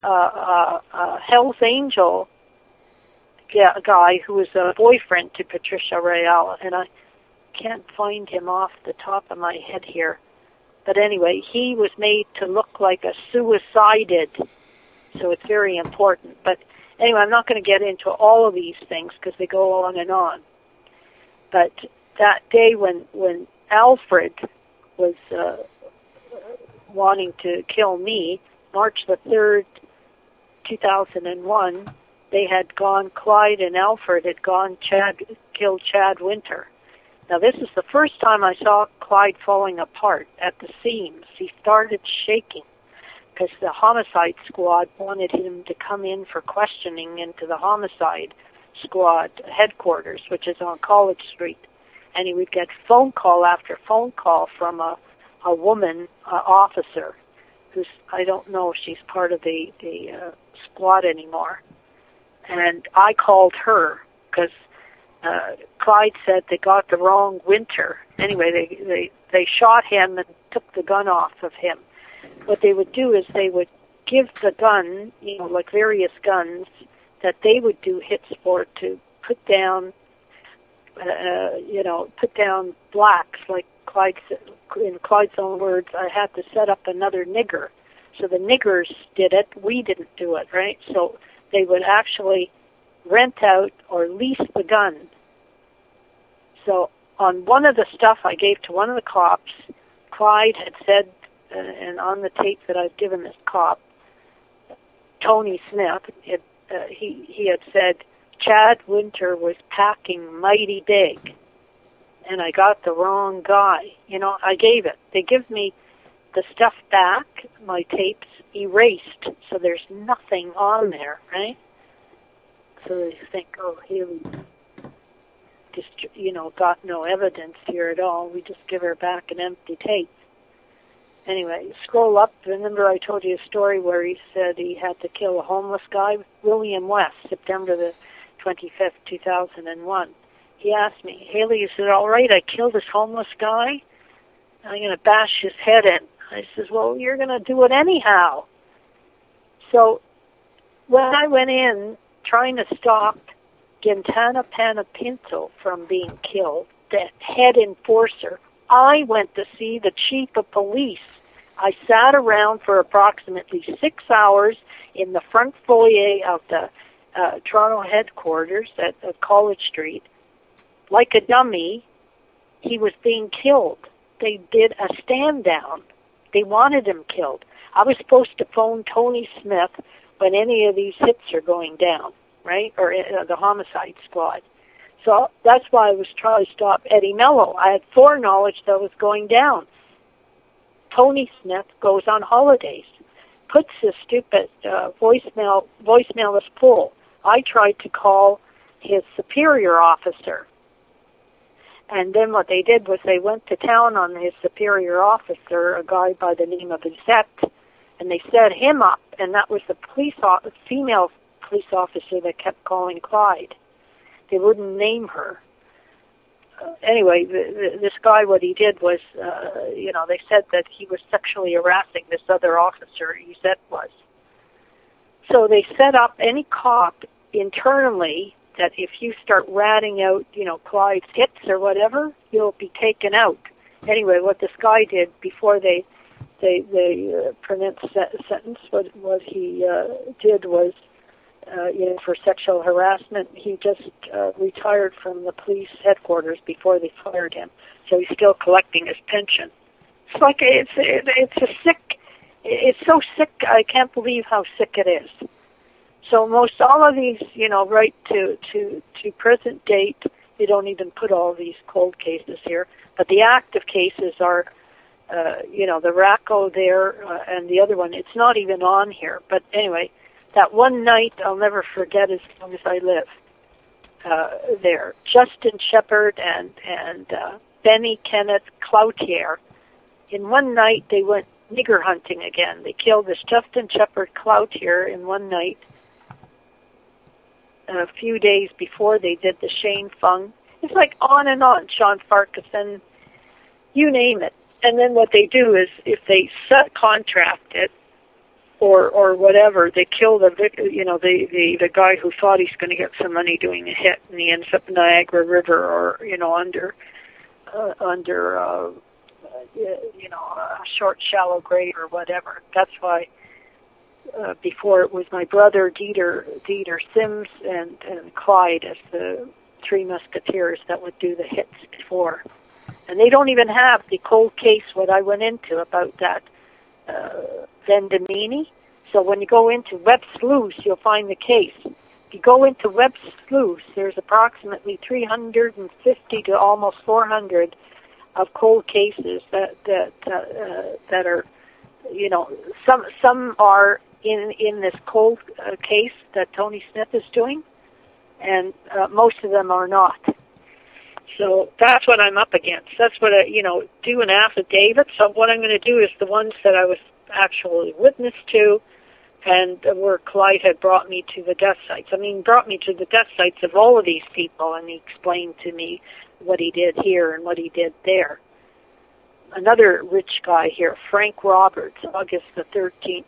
a Hell's Angel guy who was a boyfriend to Patricia Real, and I can't find him off the top of my head here. But anyway, he was made to look like a suicided, so it's very important. But anyway, I'm not going to get into all of these things because they go on and on. But that day when Alfred was wanting to kill me, March the 3rd, 2001, Clyde and Alfred had killed Chad Winter. Now, this is the first time I saw Clyde falling apart at the seams. He started shaking because the homicide squad wanted him to come in for questioning into the homicide squad headquarters, which is on College Street. And he would get phone call after phone call from a woman officer who's, I don't know if she's part of the squad anymore. And I called her because Clyde said they got the wrong Winter. Anyway, they shot him and took the gun off of him. What they would do is they would give the gun, like various guns, that they would do hits for to put down, put down blacks. Like in Clyde's own words, I had to set up another nigger. So the niggers did it. We didn't do it, right? So they would actually rent out or lease the gun. So on one of the stuff I gave to one of the cops, Clyde had said, and on the tape that I've given this cop, Tony Smith, he had said, Chad Winter was packing mighty big, and I got the wrong guy. I gave it. They give me the stuff back, my tapes erased, so there's nothing on there, right? So they think, oh, Haley just, got no evidence here at all. We just give her back an empty tape. Anyway, scroll up. Remember I told you a story where he said he had to kill a homeless guy? William West, September the 25th, 2001. He asked me, Haley, is it all right? I killed this homeless guy? I'm going to bash his head in. I says, well, you're going to do it anyhow. So when I went in trying to stop Quintana Panapinto from being killed, the head enforcer, I went to see the chief of police. I sat around for approximately 6 hours in the front foyer of the Toronto headquarters at College Street. Like a dummy, he was being killed. They did a stand down. They wanted him killed. I was supposed to phone Tony Smith when any of these hits are going down, right? Or the homicide squad. So that's why I was trying to stop Eddie Mello. I had foreknowledge that was going down. Tony Smith goes on holidays, puts his stupid voicemail is full. I tried to call his superior officer. And then what they did was they went to town on his superior officer, a guy by the name of Izette, and they set him up, and that was the female police officer that kept calling Clyde. They wouldn't name her. Anyway, this guy, what he did was, they said that he was sexually harassing this other officer, Izette was. So they set up any cop internally that if you start ratting out, Clyde's hits or whatever, you'll be taken out. Anyway, what this guy did before they pronounced sentence, what he did was, for sexual harassment, he just retired from the police headquarters before they fired him. So he's still collecting his pension. It's like it's so sick. I can't believe how sick it is. So most all of these, right to present date, they don't even put all these cold cases here. But the active cases are, the Racco there and the other one. It's not even on here. But anyway, that one night I'll never forget as long as I live. There, Justin Shepard and Benny Kenneth Cloutier. In one night they went nigger hunting again. They killed this Justin Shepard Cloutier in one night. A few days before they did the Shane Fung. It's like on and on, Sean Farquharson, you name it. And then what they do is if they subcontract it, or whatever. They kill the guy who thought he's going to get some money doing a hit, and he ends up in Niagara River, or under a short, shallow grave or whatever. That's why before it was my brother Dieter Sims and Clyde as the three musketeers that would do the hits before. And they don't even have the cold case what I went into about that Vendamini. So when you go into Web Sleuth, you'll find the case. If you go into Web Sleuth, there's approximately 350 to almost 400 of cold cases that are, some are in this cold case that Tony Smith is doing, and most of them are not. So that's what I'm up against. That's what do an affidavit. So what I'm going to do is the ones that I was actually witness to, and where Clyde had brought me to the death sites. Brought me to the death sites of all of these people, and he explained to me what he did here and what he did there. Another rich guy here, Frank Roberts, August the 13th,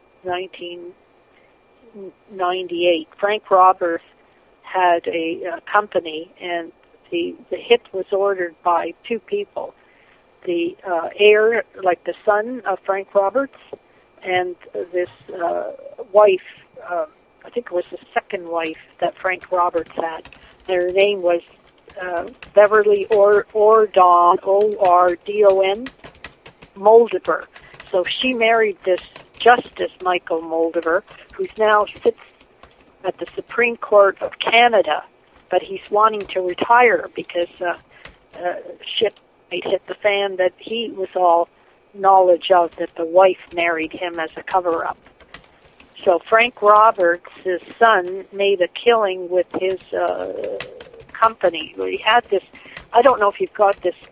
1998. Frank Roberts had a company, and the hit was ordered by two people. The heir, like the son of Frank Roberts, and this wife, I think it was the second wife that Frank Roberts had. Their name was Beverly Ordon, O-R-D-O-N, Moldaver. So she married this Justice Michael Moldaver, who now sits at the Supreme Court of Canada, but he's wanting to retire because shit might hit the fan that he was all knowledge of, that the wife married him as a cover-up. So Frank Roberts, his son, made a killing with his company. He had this, I don't know if you've got this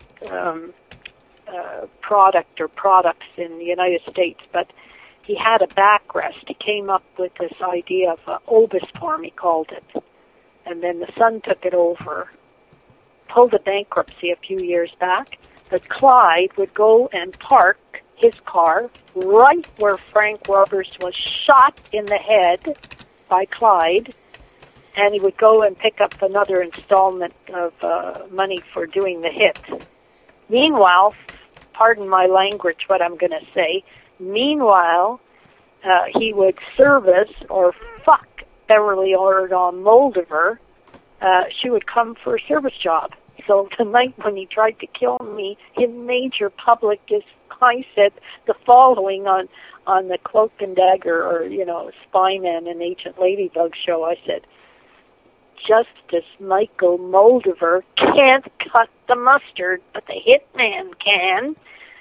product or products in the United States, but he had a backrest. He came up with this idea of Obisform, he called it. And then the son took it over, pulled a bankruptcy a few years back, but Clyde would go and park his car right where Frank Roberts was shot in the head by Clyde, and he would go and pick up another installment of money for doing the hit. Meanwhile, pardon my language, what I'm going to say, meanwhile, he would service or fuck Beverly Ordon Moldaver. She would come for a service job. So the night when he tried to kill me in major public, I said the following on the Cloak and Dagger, or Spyman and Agent Ladybug show. I said, Justice Michael Moldaver can't cut the mustard, but the hitman can.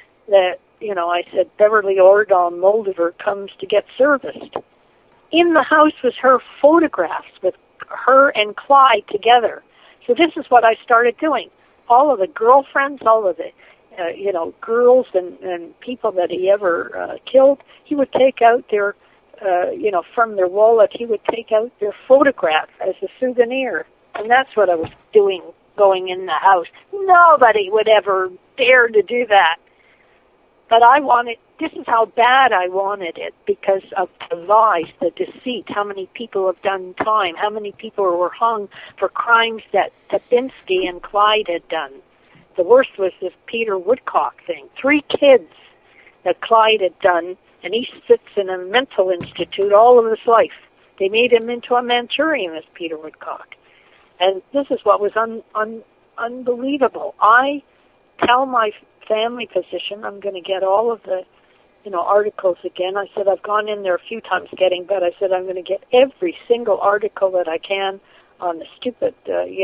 I said Beverly Ordon Moldaver comes to get serviced. In the house was her photographs with her and Clyde together. So this is what I started doing. All of the girlfriends, all of the, girls and people that he ever killed, he would take out their, from their wallet, he would take out their photograph as a souvenir. And that's what I was doing, going in the house. Nobody would ever dare to do that. But this is how bad I wanted it, because of the lies, the deceit, how many people have done time, how many people were hung for crimes that Tabinski and Clyde had done. The worst was this Peter Woodcock thing. 3 kids that Clyde had done, and he sits in a mental institute all of his life. They made him into a Manchurian, this Peter Woodcock. And this is what was unbelievable. I tell my family physician I'm going to get all of the articles again. I said I've gone in there a few times but I said I'm going to get every single article that I can on the stupid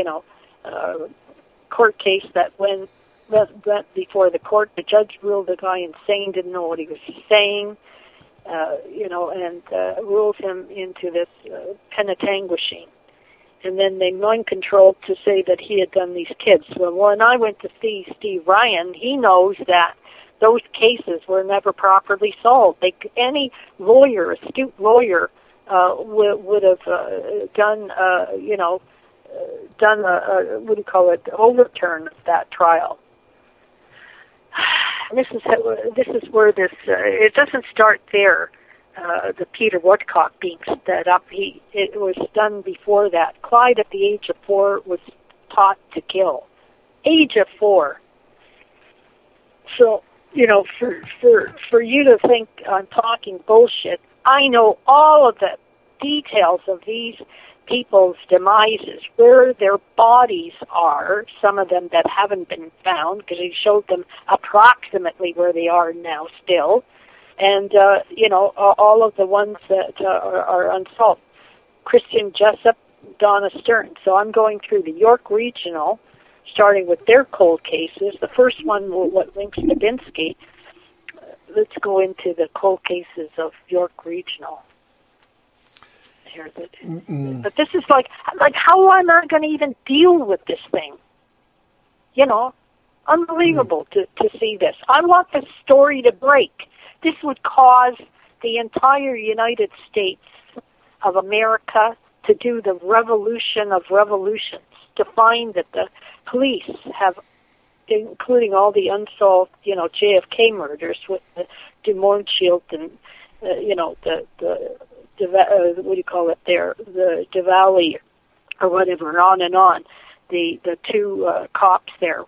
court case that went before the court. The judge ruled the guy insane, didn't know what he was saying, and ruled him into this penitentiary. And then they mind-controlled to say that he had done these kids. Well, when I went to see Steve Ryan, he knows that those cases were never properly solved. Any lawyer, astute lawyer, would have done a overturn of that trial. This is where this. It doesn't start there. the Peter Woodcock being set up. It was done before that. Clyde, at the age of 4, was taught to kill. Age of 4. So, for you to think I'm talking bullshit, I know all of the details of these people's demises, where their bodies are, some of them that haven't been found, because he showed them approximately where they are now still, and, all of the ones that are unsolved. Christian Jessup, Donna Stern. So I'm going through the York Regional, starting with their cold cases. The first one, what links to Binsky. Let's go into the cold cases of York Regional. But this is like how am I going to even deal with this thing? Unbelievable to see this. I want this story to break. This would cause the entire United States of America to do the revolution of revolutions, to find that the police have, including all the unsolved, JFK murders with the Des Moines Shield and, what do you call it there, the DeValley or whatever, and on and on. The two cops there,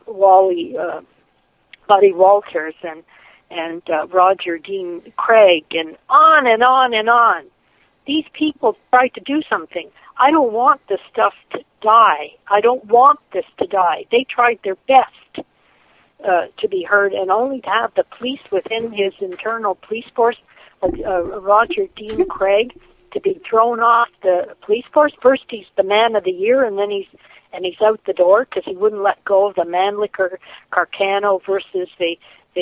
Buddy Walters and Roger Dean Craig, and on and on and on. These people tried to do something. I don't want this stuff to die. I don't want this to die. They tried their best to be heard, and only to have the police within his internal police force, Roger Dean Craig, to be thrown off the police force. First, he's the man of the year, and then he's out the door because he wouldn't let go of the Mannlicher Carcano versus the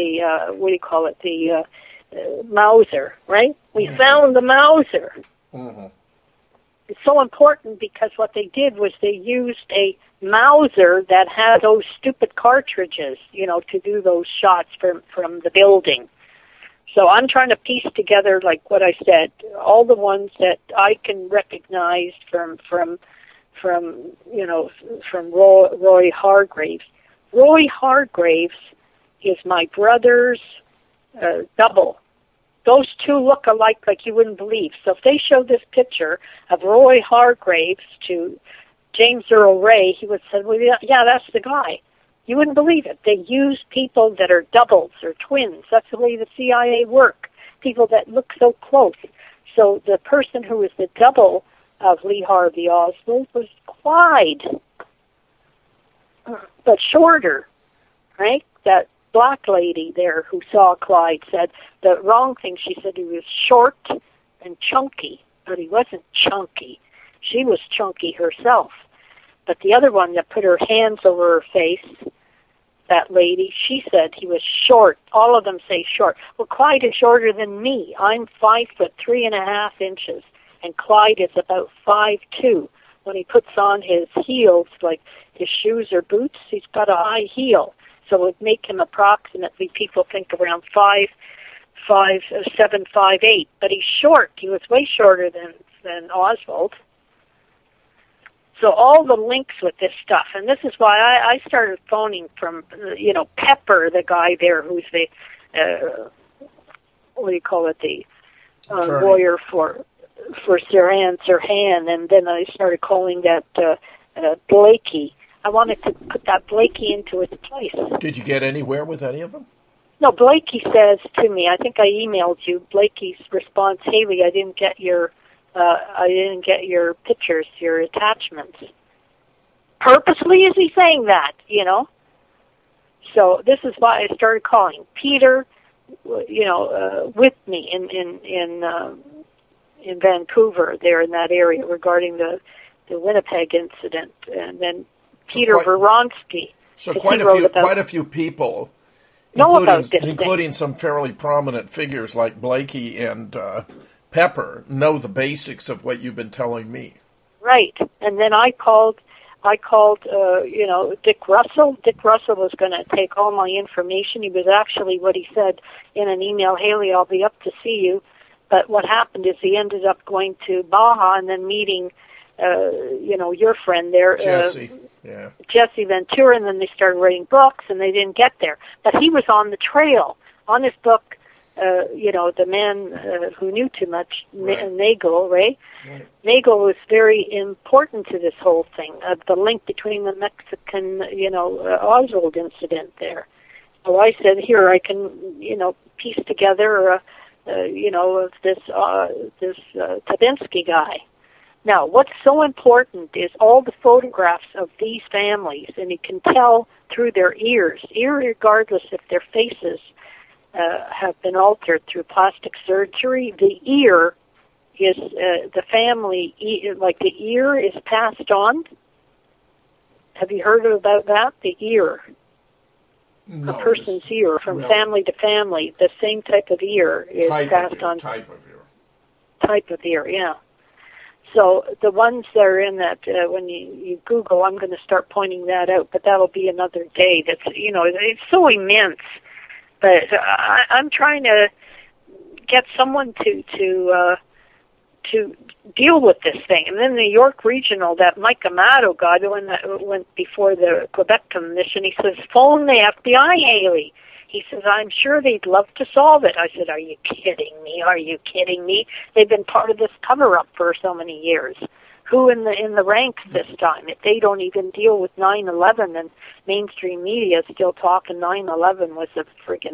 Mauser, right? We found the Mauser. Mm-hmm. It's so important because what they did was they used a Mauser that had those stupid cartridges, to do those shots from the building. So I'm trying to piece together, like what I said, all the ones that I can recognize from Roy Hargraves. Roy Hargraves is my brother's double. Those two look alike like you wouldn't believe. So if they show this picture of Roy Hargraves to James Earl Ray, he would say, well, yeah, that's the guy. You wouldn't believe it. They use people that are doubles or twins. That's the way the CIA work. People that look so close. So the person who was the double of Lee Harvey Oswald was Clyde, but shorter, right? That black lady there who saw Clyde said the wrong thing. She said he was short and chunky, but he wasn't chunky. She was chunky herself. But the other one that put her hands over her face, that lady, she said he was short. All of them say short. Well, Clyde is shorter than me. I'm 5'3.5", and Clyde is about 5'2". When he puts on his heels, like his shoes or boots, he's got a high heel. So it would make him approximately, people think, around 5'7", 5'8". But he's short. He was way shorter than Oswald. So all the links with this stuff, and this is why I started phoning from, Pepper, the guy there who's the, the lawyer for Sirhan, and then I started calling that Blakey. I wanted to put that Blakey into its place. Did you get anywhere with any of them? No, Blakey says to me, I think I emailed you, Blakey's response, Haley, I didn't get your pictures, your attachments. Purposely is he saying that, So this is why I started calling Peter, with me in Vancouver, there in that area, regarding the Winnipeg incident, and then Peter Vronsky. So quite a few people, including some fairly prominent figures like Blakey and Pepper, know the basics of what you've been telling me. Right, and then I called Dick Russell. Dick Russell was going to take all my information. He was actually, what he said in an email, Haley, I'll be up to see you. But what happened is he ended up going to Baja and then meeting, your friend there. Jesse. Jesse Ventura, and then they started writing books, and they didn't get there. But he was on the trail. On his book, the man who knew too much, Nagel, right? Nagel was very important to this whole thing, the link between the Mexican, Oswald incident there. So I said, here, I can, piece together, of this Tabinski guy. Now, what's so important is all the photographs of these families, and you can tell through their ears, regardless if their faces have been altered through plastic surgery. The ear is the family, the ear is passed on. Have you heard about that? The ear. No, a person's ear from family to family, the same type of ear is passed on. Type of ear. Type of ear, yeah. So the ones that are in that, when you Google, I'm going to start pointing that out, but that'll be another day. That's, it's so immense. But I'm trying to get someone to deal with this thing. And then the York Regional, that Mike Amato guy, the one that went before the Quebec Commission, he says, phone the FBI, Haley. He says, I'm sure they'd love to solve it. I said, are you kidding me? Are you kidding me? They've been part of this cover-up for so many years. Who in the ranks this time? If they don't even deal with 9/11, and mainstream media is still talking 9/11 was a friggin',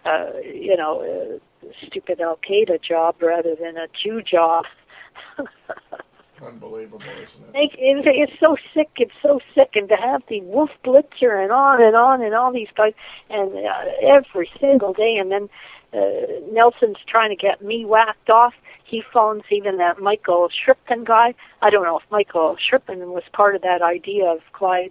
stupid Al-Qaeda job rather than a Jew job. Unbelievable, isn't it? It's so sick. It's so sick. And to have the Wolf Blitzer and on and on and all these guys, and every single day, and then Nelson's trying to get me whacked off. He phones even that Michael Shrippen guy. I don't know if Michael Shrippen was part of that idea of Clyde.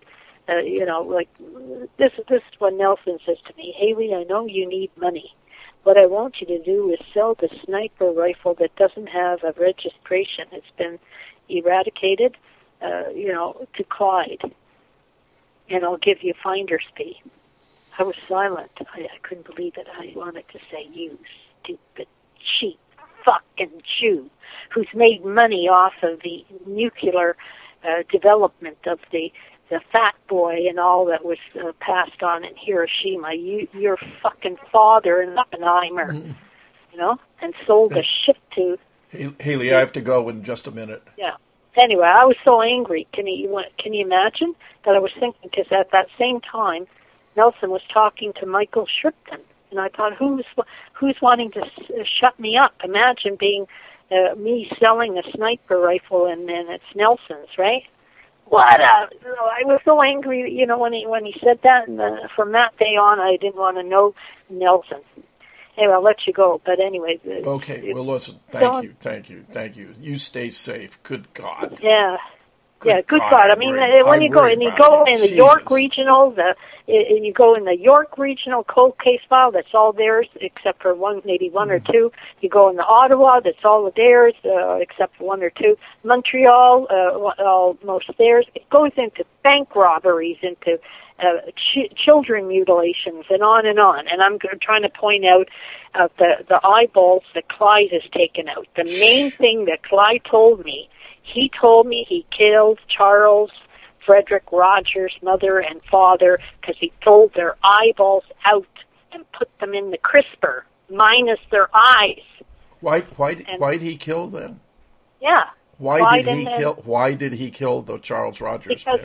This is what Nelson says to me. Haley, I know you need money. What I want you to do is sell the sniper rifle that doesn't have a registration. It's been eradicated, to Clyde. And I'll give you finder's fee. I was silent. I couldn't believe it. I wanted to say, you stupid, cheap, fucking Jew who's made money off of the nuclear development of the Fat Boy and all that was passed on in Hiroshima. Your fucking father in Oppenheimer, and sold the shit to... Haley, I have to go in just a minute. Yeah. Anyway, I was so angry. Can you imagine that I was thinking, because at that same time, Nelson was talking to Michael Shrippen, and I thought, who's wanting to shut me up? Imagine being me selling a sniper rifle, and then it's Nelson's, right? I was so angry, when he said that, and from that day on, I didn't want to know Nelson. Anyway, I'll let you go, but anyway. Okay, well, listen, thank you. You stay safe. Good God. Yeah. Good God. I mean, when you go in the York Regional, and you go in the York Regional cold case file, that's all theirs except for maybe one or two. You go in the Ottawa, that's all theirs except for one or two. Montreal, almost theirs. It goes into bank robberies, into children mutilations, and on and on. And I'm trying to point out the eyeballs that Clyde has taken out. The main thing that Clyde told me, he told me he killed Charles Frederick Rogers' mother and father because he pulled their eyeballs out and put them in the crisper, minus their eyes. Why did he kill them? Yeah. Why did he kill the Charles Rogers? Because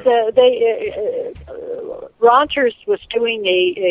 Rogers was doing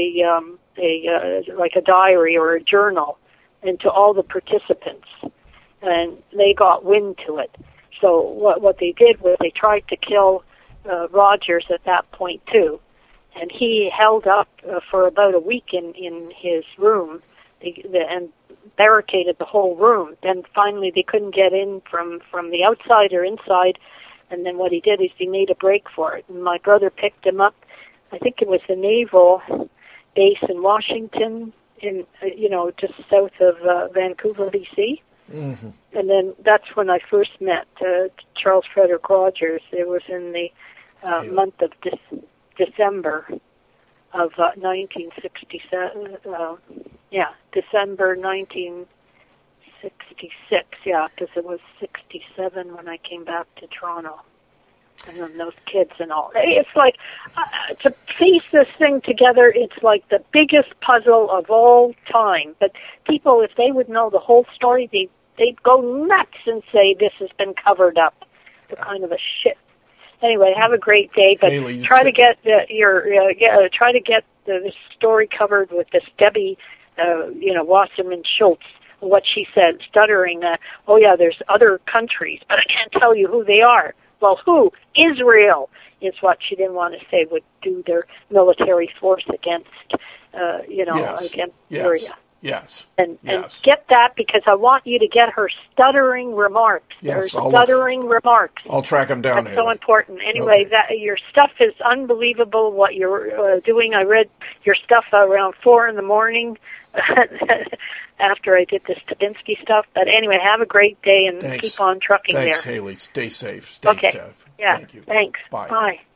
a diary or a journal into all the participants, and they got wind to it. So what they did was they tried to kill Rogers at that point too, and he held up for about a week in his room and barricaded the whole room. Then finally they couldn't get in from the outside or inside, and then what he did is he made a break for it. And my brother picked him up. I think it was the naval base in Washington, just south of Vancouver, BC. Mm-hmm. And then that's when I first met Charles Frederick Rogers. It was in the month of December of 1967. December 1966. Yeah, because it was 67 when I came back to Toronto. And then those kids and all. It's like, to piece this thing together, it's like the biggest puzzle of all time. But people, if they would know the whole story, they'd go nuts and say this has been covered up. What kind of a shit. Anyway, have a great day, but Haley, try to get try to get the story covered with this Debbie, Wasserman Schultz. What she said, stuttering. There's other countries, but I can't tell you who they are. Well, who? Israel is what she didn't want to say would do their military force against, against Syria. Yes. And get that, because I want you to get her stuttering remarks. Yes, remarks. I'll track them down. That's so important. Anyway, that your stuff is unbelievable. What you're doing, I read your stuff around 4 a.m. after I did this Stabinsky stuff. But anyway, have a great day and keep on trucking there. Thanks, Haley. Stay safe. Stay safe. Yeah. Thank you. Thanks. Bye. Bye.